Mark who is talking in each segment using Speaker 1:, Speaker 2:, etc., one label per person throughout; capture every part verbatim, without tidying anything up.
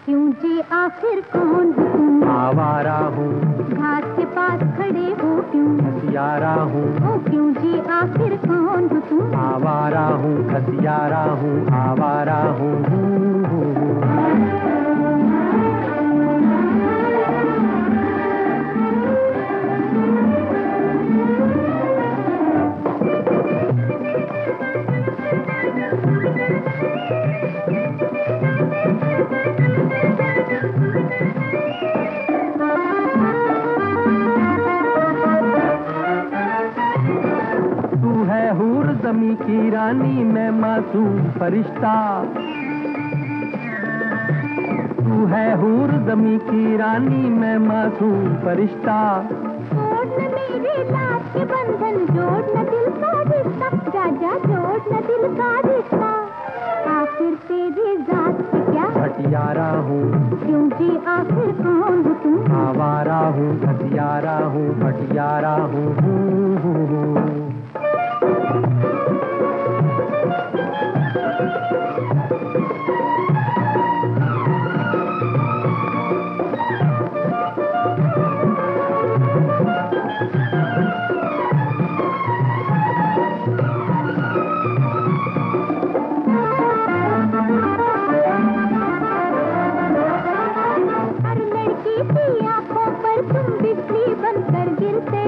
Speaker 1: क्यों जी आखिर कौन हो तुम?
Speaker 2: आवारा हूँ।
Speaker 1: घास के पास खड़े हो क्यों?
Speaker 2: हसियारा हूँ।
Speaker 1: ओ क्यों जी आखिर कौन हो तुम?
Speaker 2: आवारा हूँ, हसियारा हूँ, आवारा हूँ। तू है हूर ज़मीं की रानी, मैं मासूम फरिश्ता। तू है हूर ज़मीं की रानी, मैं मासूम फरिश्ता।
Speaker 1: जोड़ न मेरे साथ के बंधन, जोड़ न दिल का रिश्ता, जा जा जोड़ न दिल का रिश्ता। आखिर तेरी जात से क्या?
Speaker 2: हटियारा हूँ।
Speaker 1: क्यों जी आखिर कौन हो तुम?
Speaker 2: आवारा हूँ, हथियारा हूँ, हटियारा हूँ।
Speaker 1: हर लड़की की आंखों पर तुम बिजली बनकर गिरते,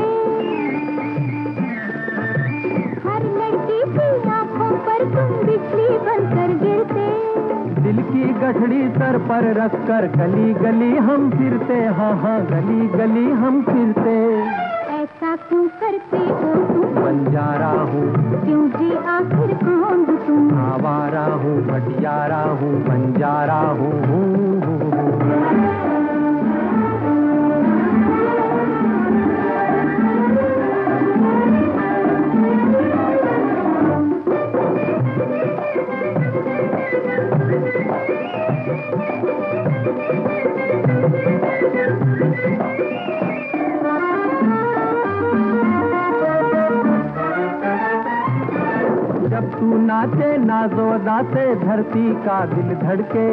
Speaker 1: हर लड़की की आंखों पर तुम बिजली बनकर गिरते।
Speaker 2: दिल की गठड़ी सर पर रख कर गली गली हम फिरते, हाँ हाँ गली गली हम फिरते।
Speaker 1: ऐसा क्यों करते हो तुम?
Speaker 2: बंजारा हूँ।
Speaker 1: क्यों जी आखिर कौन हो तुम?
Speaker 2: आवारा हूँ, हटियारा हूँ, बंजारा हूँ। जब तू नाचे नाज़ोदा से धरती का दिल धड़के,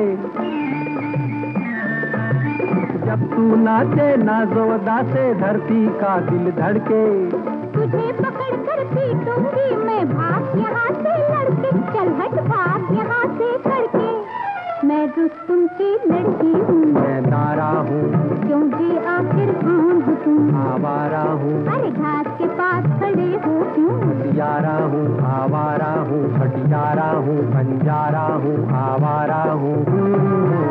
Speaker 2: जब तू नाचे नाज़ोदा से धरती का दिल धड़के।
Speaker 1: तुझे पकड़ कर पीटूंगी मैं, भाग यहाँ से लड़के, चल हट भाग यहाँ से करके। मैं रुस्तुम की लड़की हूँ,
Speaker 2: मैं दारा हूँ।
Speaker 1: क्यों जी आखिर कौन हो तुम?
Speaker 2: आवारा हूँ।
Speaker 1: अरे घास के पास खड़े हो क्यों?
Speaker 2: हथियारा हूँ, आवारा हूँ, हटियारा हूँ, बंजारा हूँ, आवारा हूँ।